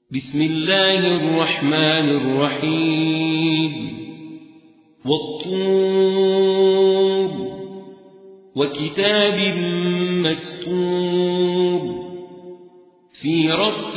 بسم الله الرحمن الرحيم والطور وكتاب مسطور في رق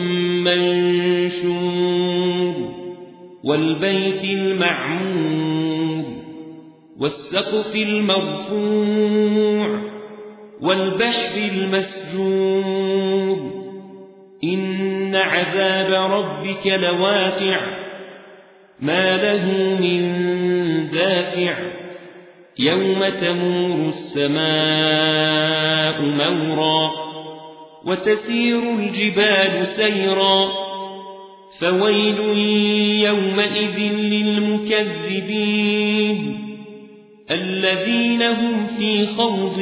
منشور والبيت المعمور والسقف المرفوع والبحر المسجور إن عذاب ربك لواقع ما له من دافع يوم تمور السماء مورا وتسير الجبال سيرا فويل يومئذ للمكذبين الذين هم في خوض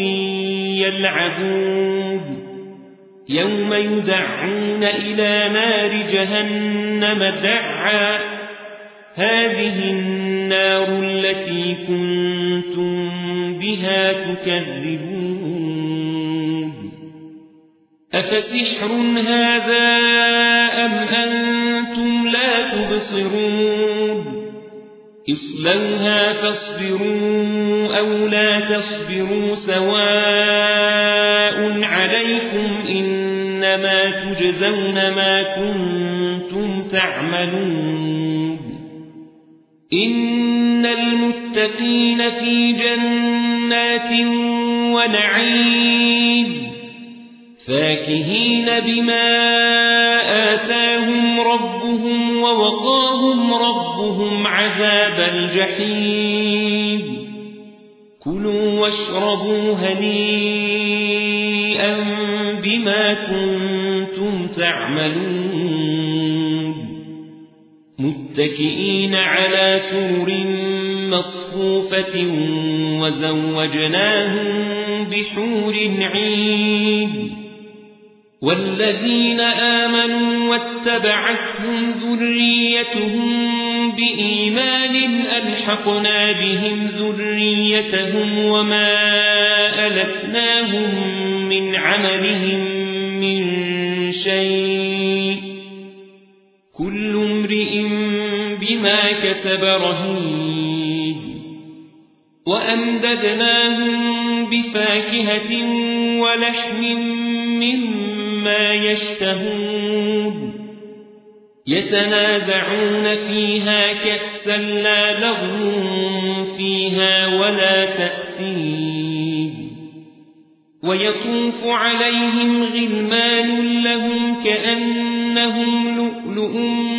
يلعبون يوم يدعون إلى نار جهنم دعا هذه النار التي كنتم بها تكذبون أفسحر هذا أم أنتم لا تبصرون اصلوها فاصبروا أو لا تصبروا سواء عليكم إنما تجزون ما كنتم تعملون إن المتقين في جنات ونعيم فاكهين بما آتاهم ربهم ووقاهم ربهم عذاب الجحيم كلوا واشربوا هنيئا بما كنتم تعملون متكئين على سرر مصفوفة وزوجناهم بحور عين والذين آمنوا واتبعتهم ذريتهم بإيمان ألحقنا بهم ذريتهم وما ألتناهم من عملهم من شيء كل امرئ بما كسب رهين وأمددناهم بفاكهة ولحم مما يشتهون يتنازعون فيها كأسا لا لغو فيها ولا تأثيم ويطوف عليهم غلمان لهم كأنهم لؤلؤ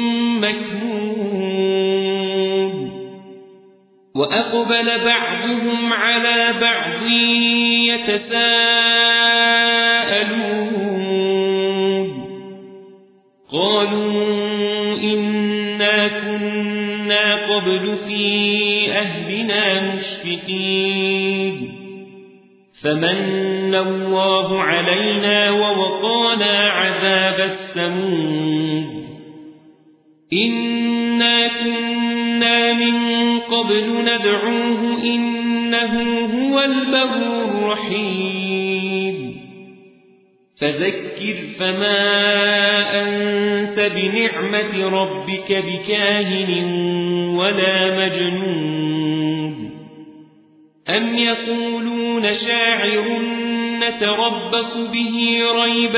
مكنون وأقبل بعضهم على بعض يتساءلون قالوا إنا كنا قبل في أهلنا مشفقين فمن الله علينا ووقانا عذاب السموم إنا كنا من قبل ندعوه إنه هو البر الرحيم فذكر فما أنت بنعمة ربك بكاهن ولا مجنون أم يقولون شاعر نتربص به ريب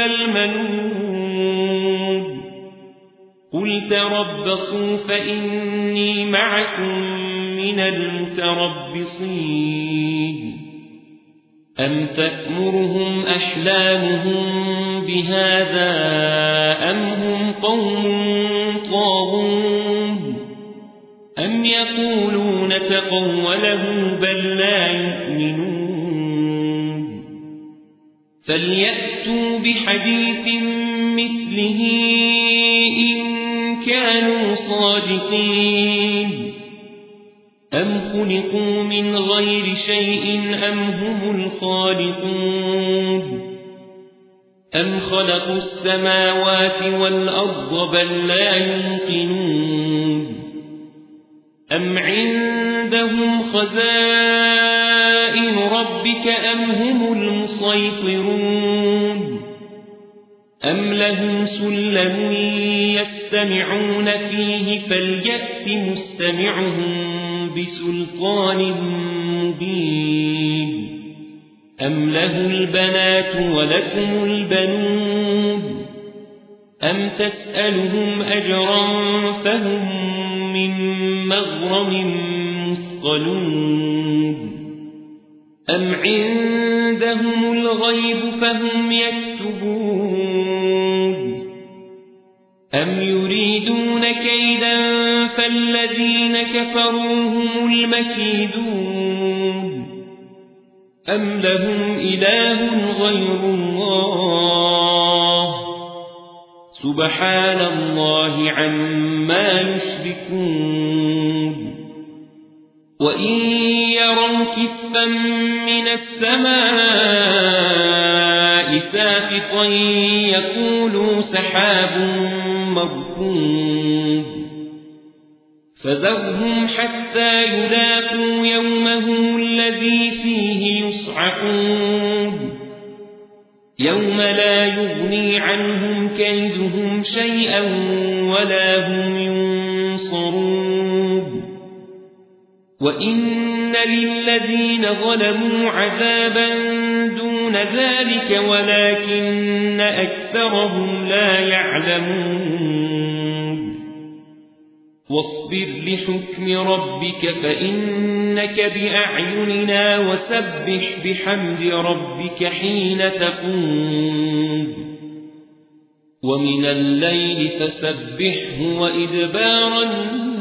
المنون قل تربصوا فإني معكم من المتربصين أم تأمرهم أحلامهم بهذا أم هم قوم طاغون أم يقولون تقوله بل لا يؤمنون فليأتوا بحديث مثله إن كانوا صادقين أم خلقوا من غير شيء أم هم الخالقون أم خلقوا السماوات والأرض بل لا يوقنون أم عندهم خزائن ربك أم هم المسيطرون أم لهم سلم يستمعون فيه فليأت مستمعهم بسلطان مبين أم له البنات ولكم البنون أم تسألهم أجرا فهم من مغرم مثقلون أم عندهم الغيب فهم يكتبون أم يريدون كيدا فالذين كفروا هم المكيدون أم لهم إله غير الله سبحان الله عما يشركون وإن يروا كسفا من السماء ساقطا يقولوا سحاب مركوب فذرهم حتى يلاقوا يومهم الذي فيه يصعقون يوم لا يغني عنهم كيدهم شيئا ولا هم ينصرون وإن للذين ظلموا عذابا دون ذلك ولكن أكثرهم لا يعلمون واصبر لحكم ربك فإنك بأعيننا وسبح بحمد ربك حين تقوم ومن الليل فسبحه وإدبار النجوم